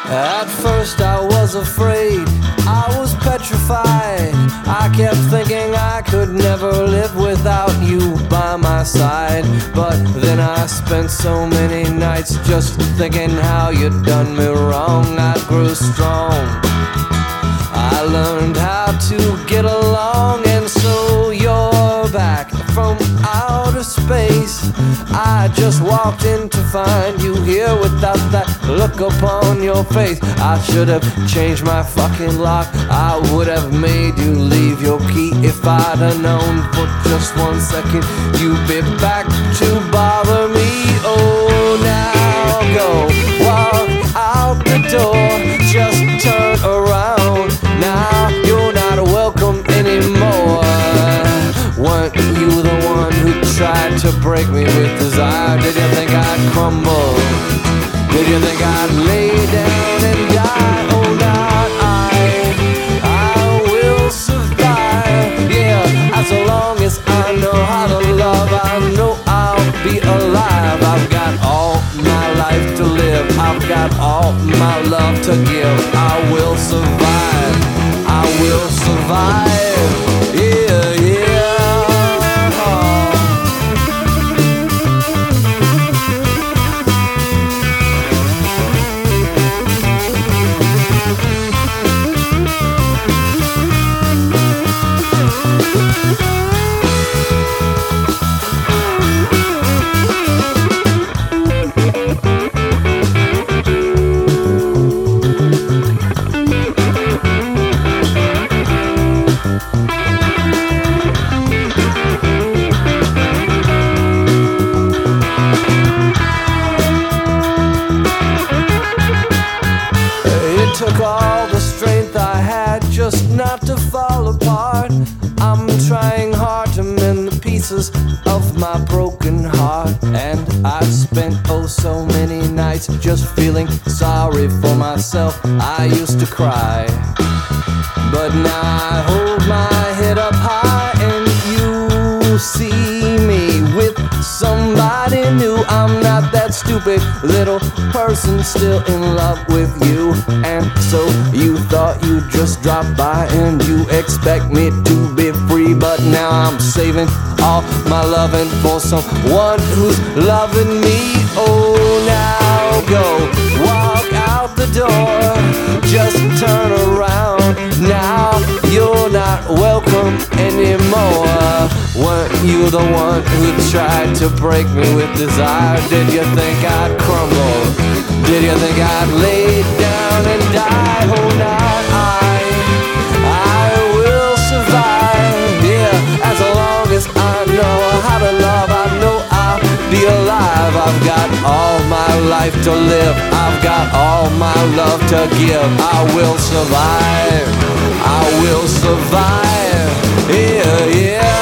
At first I was afraid, I was petrified. I kept thinking I could never live without you by my side. But then I spent so many nights just thinking how you'd done me wrong. I grew strong, I learned how to get along. And so you're back from outer space. I just walked in to find you here without that look upon your face. I should have changed my fucking lock, I would have made you leave your key. If I'd have known for just 1 second you'd be back to bother me. Oh, now go walk out the door, just turn around. Now you're not welcome anymore. Weren't you the one who tried to break me with desire? Did you think I'd crumble? Did you think I'd lay down and die? Oh, not I will survive. Yeah, as long as I know how to love, I know I'll be alive. I've got all my life to live, I've got all my love to give. I will survive, I will survive. Yeah, yeah. Took all the strength I had just not to fall apart. I'm trying hard to mend the pieces of my broken heart. And I've spent oh so many nights just feeling sorry for myself. I used to cry, but now I hold my head up high and you see me with somebody new. I'm not that stupid little person still in love with you. And so you thought you'd just drop by and you expect me to be free. But now I'm saving all my loving for someone who's loving me. Oh, now go walk out the door, just turn around. Now you're not welcome anymore. Weren't you the one who tried to break me with desire? Did you think I'd crumble? Did you think I'd lay down and die? Oh, not I will survive. Yeah, as long as I know how to love, I know I'll be alive. I've got all my life to live, I've got all my love to give. I will survive, I will survive. Yeah, yeah.